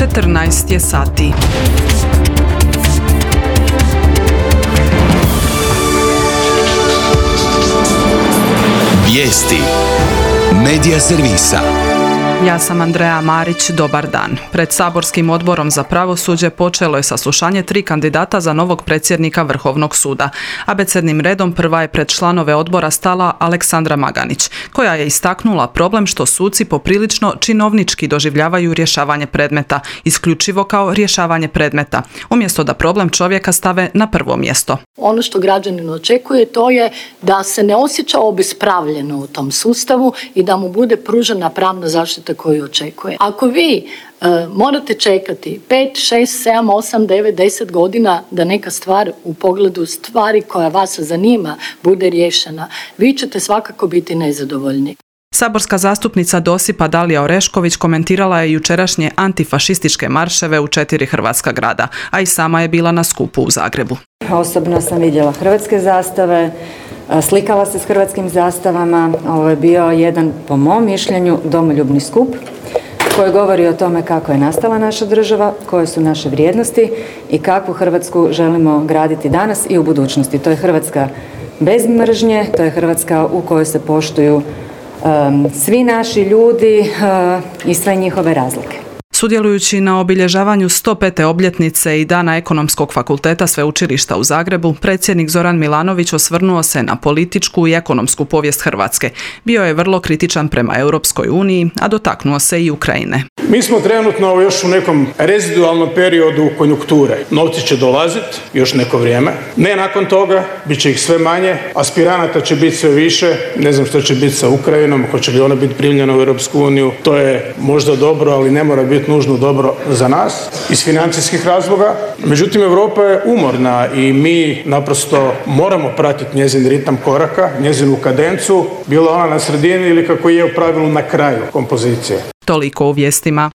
14 je sati. Vijesti Medija servisa. Ja sam Andreja Marić, dobar dan. Pred saborskim odborom za pravosuđe počelo je saslušanje 3 kandidata za novog predsjednika Vrhovnog suda. Abecednim redom prva je pred članove odbora stala Aleksandra Maganić, koja je istaknula problem što suci poprilično činovnički doživljavaju rješavanje predmeta, isključivo kao rješavanje predmeta, umjesto da problem čovjeka stave na prvo mjesto. Ono što građanin očekuje to je da se ne osjeća obespravljeno u tom sustavu i da mu bude pružena pravna zaštita koju očekuje. Ako vi morate čekati 5, 6, 7, 8, 9, 10 godina da neka stvar u pogledu stvari koja vas zanima bude riješena, vi ćete svakako biti nezadovoljni. Saborska zastupnica Dosipa Dalija Orešković komentirala je jučerašnje antifašističke marševe u 4 hrvatska grada, a i sama je bila na skupu u Zagrebu. Osobno sam vidjela hrvatske zastave, slikala se s hrvatskim zastavama. Ovo je bio jedan, po mom mišljenju, domoljubni skup koji govori o tome kako je nastala naša država, koje su naše vrijednosti i kakvu Hrvatsku želimo graditi danas i u budućnosti. To je Hrvatska bez mržnje, to je Hrvatska u kojoj se poštuju svi naši ljudi i sve njihove razlike. Sudjelujući na obilježavanju 105. obljetnice i Dana Ekonomskog fakulteta Sveučilišta u Zagrebu, predsjednik Zoran Milanović osvrnuo se na političku i ekonomsku povijest Hrvatske. Bio je vrlo kritičan prema Europskoj uniji, a dotaknuo se i Ukrajine. Mi smo trenutno još u nekom rezidualnom periodu konjunkture. Novci će dolaziti još neko vrijeme. Ne nakon toga, bit će ih sve manje, aspiranata će biti sve više. Ne znam što će biti sa Ukrajinom, hoće li ona biti primljena u Europsku uniju. To je možda dobro, ali ne mora biti nužno dobro za nas iz financijskih razloga. Međutim, Europa je umorna i mi naprosto moramo pratiti njezin ritam koraka, njezinu kadencu, bila ona na sredini ili kako je u pravilu na kraju kompozicije. Toliko u vijestima.